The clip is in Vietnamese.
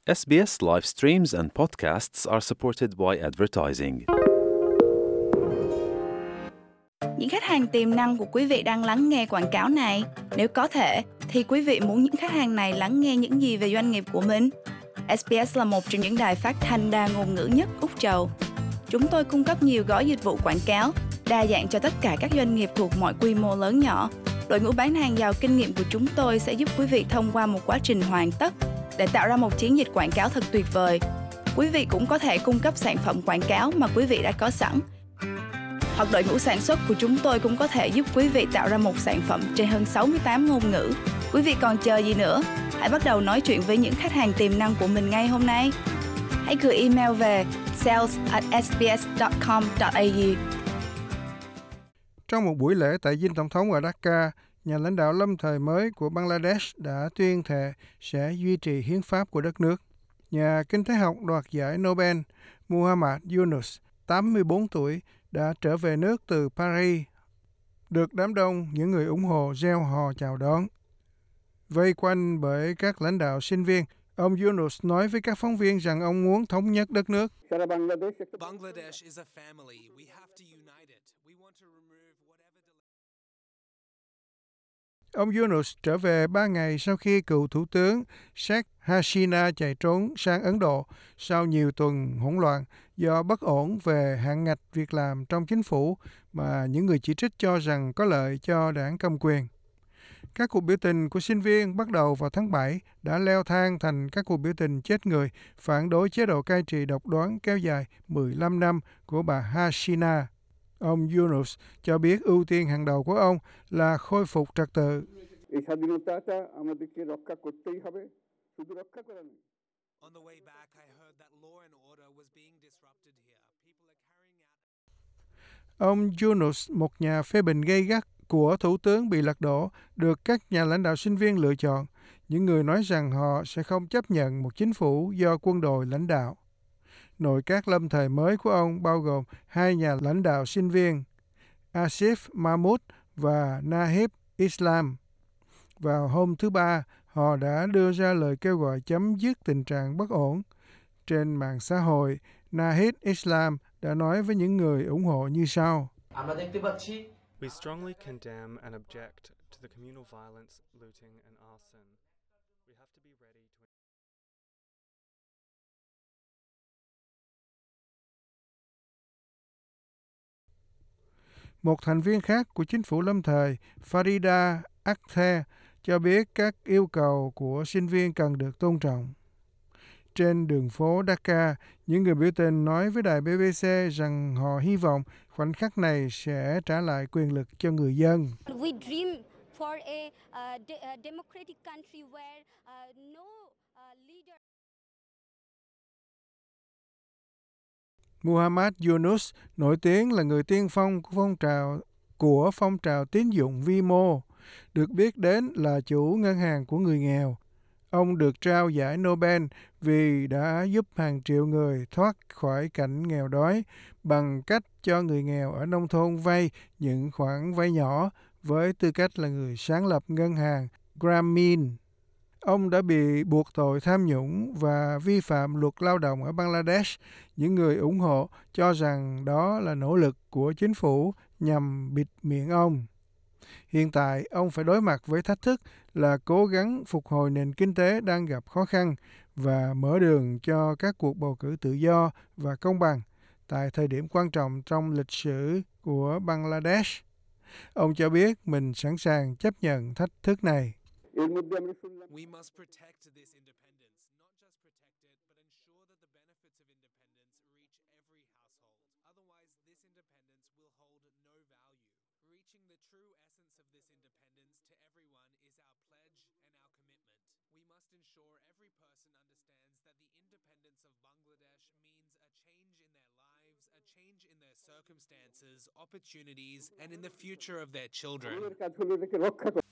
SBS live streams and podcasts are supported by advertising. Những khách hàng tiềm năng của quý vị đang lắng nghe quảng cáo này. Nếu có thể, thì quý vị muốn những khách hàng này lắng nghe những gì về doanh nghiệp của mình? SBS là một trong những đài phát thanh đa ngôn ngữ nhất Úc Châu. Chúng tôi cung cấp nhiều gói dịch vụ quảng cáo, đa dạng cho tất cả các doanh nghiệp thuộc mọi quy mô lớn nhỏ. Đội ngũ bán hàng giàu kinh nghiệm của chúng tôi sẽ giúp quý vị thông qua một quá trình hoàn tất để tạo ra một chiến dịch quảng cáo thật tuyệt vời. Quý vị cũng có thể cung cấp sản phẩm quảng cáo mà quý vị đã có sẵn. Hoặc đội ngũ sản xuất của chúng tôi cũng có thể giúp quý vị tạo ra một sản phẩm trên hơn 68 ngôn ngữ. Quý vị còn chờ gì nữa? Hãy bắt đầu nói chuyện với những khách hàng tiềm năng của mình ngay hôm nay. Hãy gửi email về sales@sbs.com.au. Trong một buổi lễ tại dinh tổng thống ở Dhaka, nhà lãnh đạo lâm thời mới của Bangladesh đã tuyên thệ sẽ duy trì hiến pháp của đất nước. Nhà kinh tế học đoạt giải Nobel Muhammad Yunus, 84 tuổi, đã trở về nước từ Paris, được đám đông những người ủng hộ reo hò chào đón. Vây quanh bởi các lãnh đạo sinh viên, ông Yunus nói với các phóng viên rằng ông muốn thống nhất đất nước. Bangladesh is a family. We have to unite it. We want to remove whatever Ông Yunus trở về 3 ngày sau khi cựu thủ tướng Sheikh Hasina chạy trốn sang Ấn Độ sau nhiều tuần hỗn loạn do bất ổn về hạn ngạch việc làm trong chính phủ mà những người chỉ trích cho rằng có lợi cho đảng cầm quyền. Các cuộc biểu tình của sinh viên bắt đầu vào tháng 7 đã leo thang thành các cuộc biểu tình chết người phản đối chế độ cai trị độc đoán kéo dài 15 năm của bà Hasina. Ông Yunus cho biết ưu tiên hàng đầu của ông là khôi phục trật tự. On the way back, I heard that law and order was being disrupted here. People are carrying out. Ông Yunus, một nhà phê bình gay gắt của thủ tướng bị lật đổ, được các nhà lãnh đạo sinh viên lựa chọn. Những người nói rằng họ sẽ không chấp nhận một chính phủ do quân đội lãnh đạo. Nội các lâm thời mới của ông bao gồm hai nhà lãnh đạo sinh viên, Asif Mahmood và Nahib Islam. Vào hôm thứ Ba, họ đã đưa ra lời kêu gọi chấm dứt tình trạng bất ổn. Trên mạng xã hội, Nahib Islam đã nói với những người ủng hộ như sau. We strongly condemn and object to the communal violence, looting and arson. We have to be ready to... Một thành viên khác của chính phủ lâm thời, Farida Akhter, cho biết các yêu cầu của sinh viên cần được tôn trọng. Trên đường phố Dhaka, những người biểu tình nói với đài BBC rằng họ hy vọng khoảnh khắc này sẽ trả lại quyền lực cho người dân. We dream for a democratic country where no leader. Muhammad Yunus nổi tiếng là người tiên phong của phong trào tín dụng vi mô, được biết đến là chủ ngân hàng của người nghèo. Ông được trao giải Nobel vì đã giúp hàng triệu người thoát khỏi cảnh nghèo đói bằng cách cho người nghèo ở nông thôn vay những khoản vay nhỏ với tư cách là người sáng lập ngân hàng Grameen. Ông đã bị buộc tội tham nhũng và vi phạm luật lao động ở Bangladesh. Những người ủng hộ cho rằng đó là nỗ lực của chính phủ nhằm bịt miệng ông. Hiện tại, ông phải đối mặt với thách thức là cố gắng phục hồi nền kinh tế đang gặp khó khăn và mở đường cho các cuộc bầu cử tự do và công bằng tại thời điểm quan trọng trong lịch sử của Bangladesh. Ông cho biết mình sẵn sàng chấp nhận thách thức này. We must protect this independence, not just protect it, but ensure that the benefits of independence reach every household. Otherwise, this independence will hold no value. Reaching the true essence of this independence to everyone is our pledge and our commitment. We must ensure every person understands that the independence of Bangladesh means a change in their lives, a change in their circumstances, opportunities, and in the future of their children.